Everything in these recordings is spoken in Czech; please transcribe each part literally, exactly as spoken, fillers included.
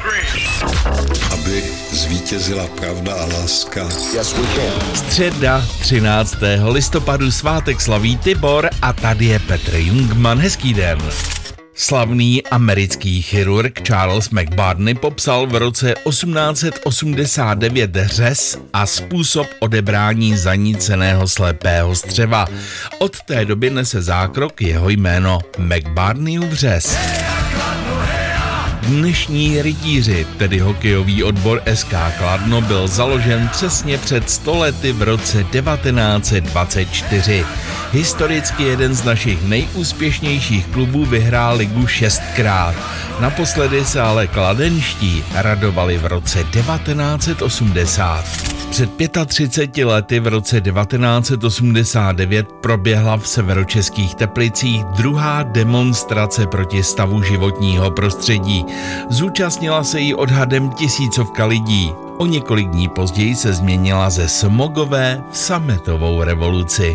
Aby zvítězila pravda a láska. Yes, we can. Středa třináctého listopadu svátek slaví Tibor a tady je Petr Jungmann. Hezký den. Slavný americký chirurg Charles McBurney popsal v roce osmnáct set osmdesát devět řez a způsob odebrání zaníceného slepého střeva. Od té doby nese zákrok jeho jméno McBurneyův řez. Dnešní rytíři, tedy hokejový odbor S K Kladno, byl založen přesně před sto lety v roce devatenáct set dvacet čtyři. Historicky jeden z našich nejúspěšnějších klubů vyhrál ligu šestkrát. Naposledy se ale kladenští radovali v roce devatenáct set osmdesát. Před třiceti pěti lety v roce devatenáct set osmdesát devět proběhla v severočeských Teplicích druhá demonstrace proti stavu životního prostředí. Zúčastnila se jí odhadem tisícovka lidí. O několik dní později se změnila ze smogové v sametovou revoluci.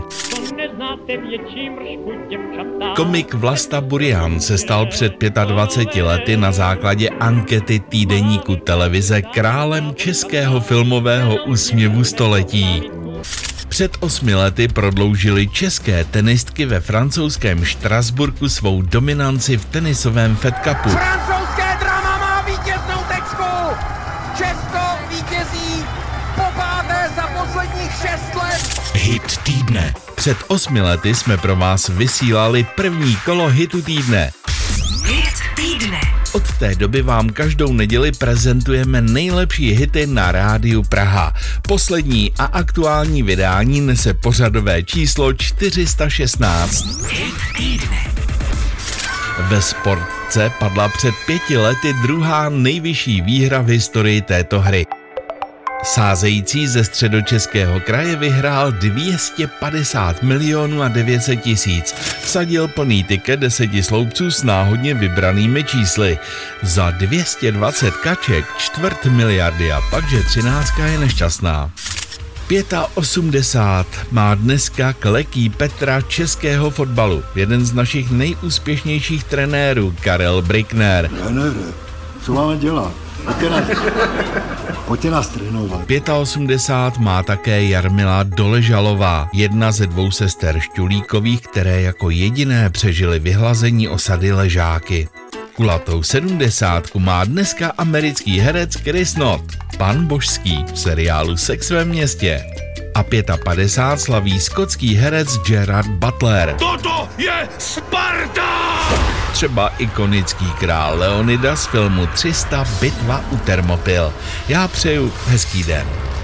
Komik Vlasta Burian se stal před dvaceti pěti lety na základě ankety týdeníku Televize králem českého filmového úsměvu století. Před osmi lety prodloužily české tenistky ve francouzském Štrasburku svou dominanci v tenisovém Fed Cupu. Francouzské drama má vítěznou tečku! Česko vítězí popáté za posledních šest let! Hit týdne. Před osmi lety jsme pro vás vysílali první kolo hitu týdne. Hit týdne. Od té doby vám každou neděli prezentujeme nejlepší hity na rádiu Praha. Poslední a aktuální vydání nese pořadové číslo čtyři sta šestnáct. Hit týdne. Ve sportce padla před pěti lety druhá nejvyšší výhra v historii této hry. Sázející ze Středočeského kraje vyhrál dvě stě padesát milionů a devět set tisíc. Vsadil plný tiket deseti sloupců s náhodně vybranými čísly. Za dvě stě dvacet kaček čtvrt miliardy a pakže třináctka je nešťastná. osmdesát pět má dneska kleký Petra českého fotbalu. Jeden z našich nejúspěšnějších trenérů, Karel Brickner. Trenére, co máme dělat? Pojďte nás, pojďte nás trénovat. osmdesát pět má také Jarmila Doležalová, jedna ze dvou sester Šťulíkových, které jako jediné přežily vyhlazení osady Ležáky. Kulatou sedmdesátku má dneska americký herec Chris Knott, pan Božský v seriálu Sex ve městě. A padesát pět slaví skotský herec Gerard Butler. Toto je Sparta! Třeba ikonický král Leonida z filmu tři sta bitva u Thermopyl. Já přeju hezký den.